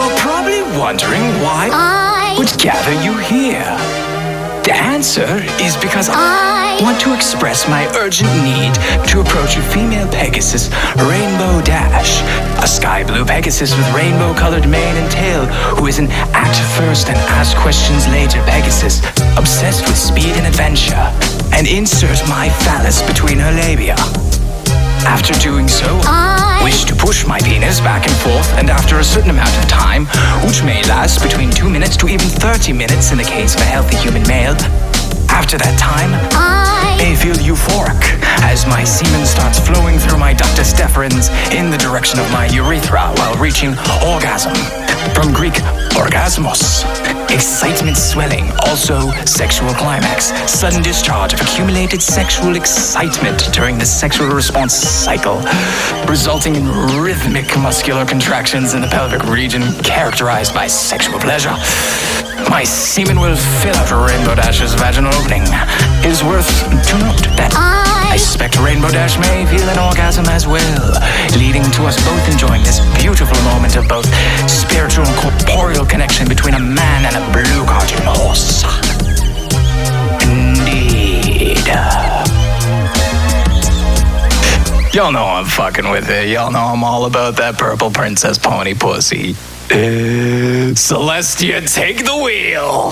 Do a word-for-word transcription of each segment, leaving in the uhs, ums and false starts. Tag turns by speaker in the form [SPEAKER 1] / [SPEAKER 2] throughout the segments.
[SPEAKER 1] You're probably wondering why
[SPEAKER 2] I
[SPEAKER 1] would gather you here. The answer is because I
[SPEAKER 2] I
[SPEAKER 1] want to express my urgent need to approach a female Pegasus, Rainbow Dash, a sky blue Pegasus with rainbow-colored mane and tail, who is an act first and ask questions later Pegasus, obsessed with speed and adventure, and insert my phallus between her labia. After doing so,
[SPEAKER 2] I
[SPEAKER 1] wish to push my penis back and forth, and after a certain amount of time, which may last between two minutes to even thirty minutes in the case of a healthy human male, after that time,
[SPEAKER 2] I
[SPEAKER 1] I feel euphoric as my semen starts flowing through my ductus deferens in the direction of my urethra while reaching orgasm. From Greek, orgasmos, excitement swelling, also sexual climax, sudden discharge of accumulated sexual excitement during the sexual response cycle, resulting in rhythmic muscular contractions in the pelvic region characterized by sexual pleasure. My semen will fill out Rainbow Dash's vaginal opening. It is worth to note that I
[SPEAKER 2] I
[SPEAKER 1] suspect Rainbow Dash may feel an orgasm as well, leading to us both enjoying this beautiful moment of both spiritual and corporeal connection between a man and a blue guardian horse. Indeed. Y'all know I'm fucking with it. Y'all know I'm all about that purple princess pony pussy. Uh, Celestia, take the wheel.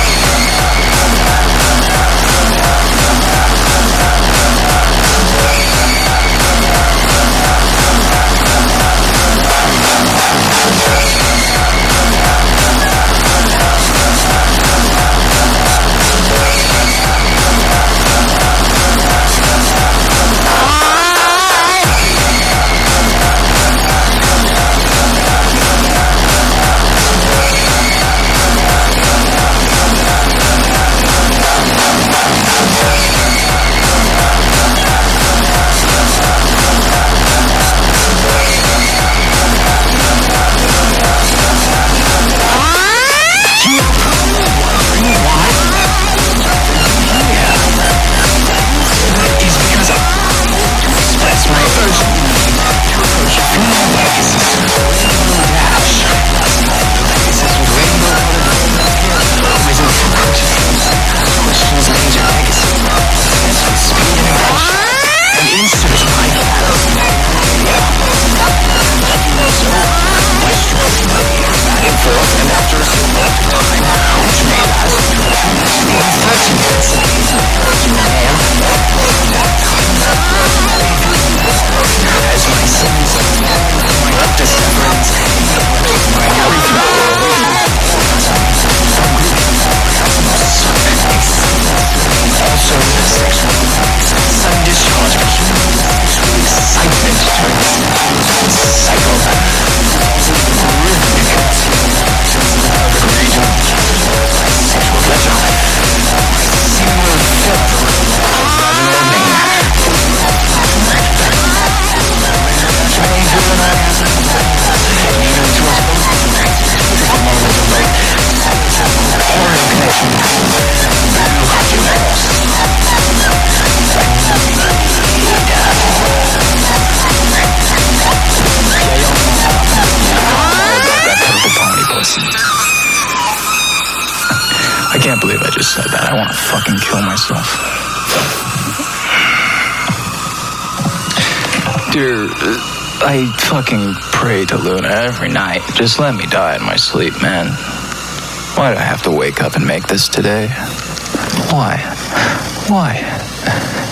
[SPEAKER 1] I can't believe I just said that. I want to fucking kill myself. Dear, I fucking pray to Luna every night. Just let me die in my sleep, man. Why do I have to wake up and make this today? Why? Why?